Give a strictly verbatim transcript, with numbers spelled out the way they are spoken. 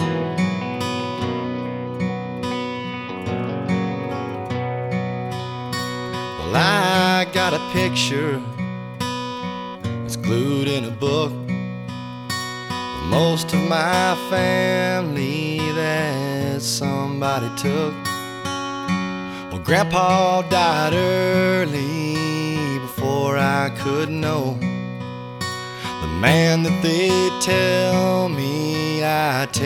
Well, I got a picture that's glued in a book. Most of my family that somebody took. Well, Grandpa died early before I could know. The man that they tell me I take